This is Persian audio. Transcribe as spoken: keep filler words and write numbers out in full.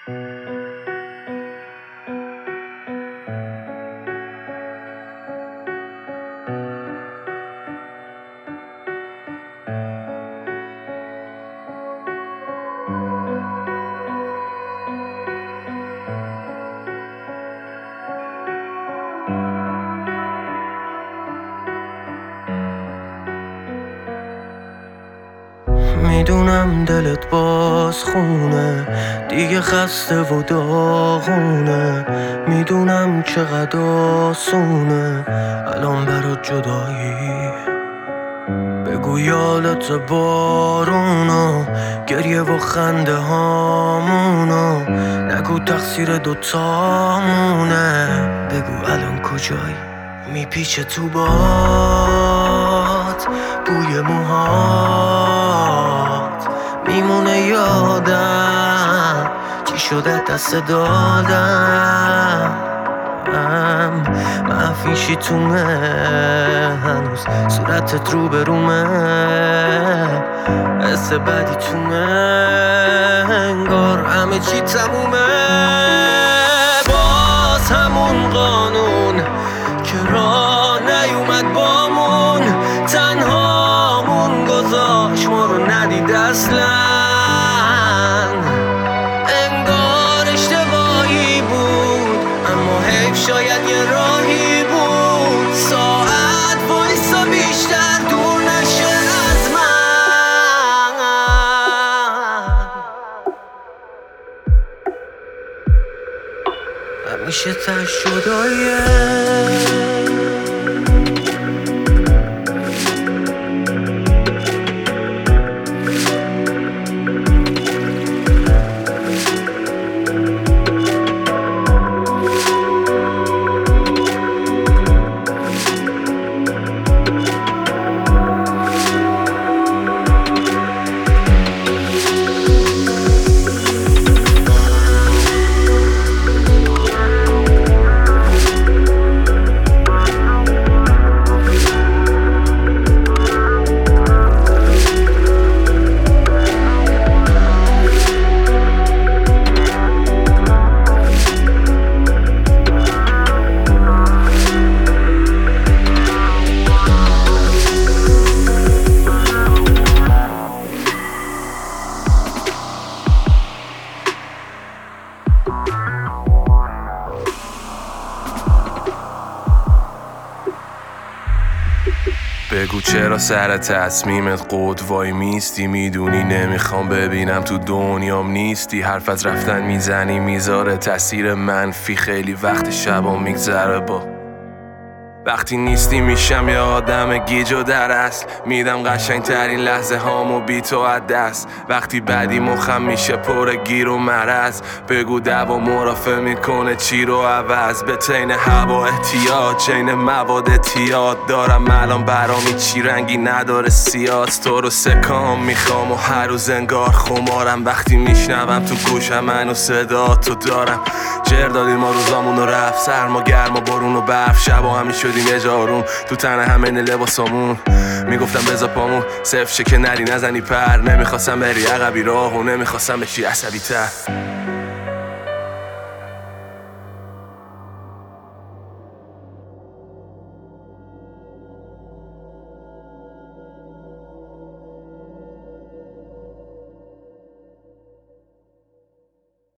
میدونم دلت باز خونه دیگه خسته و داغونه، میدونم چقدر آسونه الان برات جدایی. بگو یادت بارونو، گریه و خنده هامونو، نگو تقصیر دوتامونه. بگو الان کجایی، میپیچه تو باد بوی موهات، میمونه یادم چی شده دست دادم. مفیشی تومه هنوز صورتت رو برومه، حس بدی تومه انگار همه چی تمومه. باز همون قانون که راه نیومد بامون، تنهامون گذاشت ما رو ندید اصلا. انگار اشتباهی بود اما حیف شاید یه راهی بود. ساعت وایسا بیشتر دور نشه از من. همیشه تش جداییه. بگو چرا سر تصمیمت قد وای میستی، میدونی نمیخوام ببینم تو دنیام نیستی. حرف از رفتن میزنی میذاره تاثیر منفی، خیلی وقت شبا میگذره با وقتی نیستی. میشم یه آدم گیج و در اصل، میدم قشنگ ترین لحظه هامو بی تو از دست. وقتی بدی مخم میشه پر گیر و مرض، بگو دوا مرافع میکنه چی رو عوض. به تین هوا احتیاط چین مواد اعتیاد دارم الان برامی چی رنگی نداره سیاست. تو رو سکام میخوام و هر روز انگار خمارم، وقتی میشنوم تو گوشم منو صدا تو دارم. جر دادیم ما روزامونو رفت، سرما گرم و بارون و برف، شبا همی شدیم یه جارون تو تنه همه لباسامون. میگفتم بذار پامون صفر شه که نری نزنی پر، نمیخواستم بری عقبی راهو، نمیخواستم بشی عصبی تر.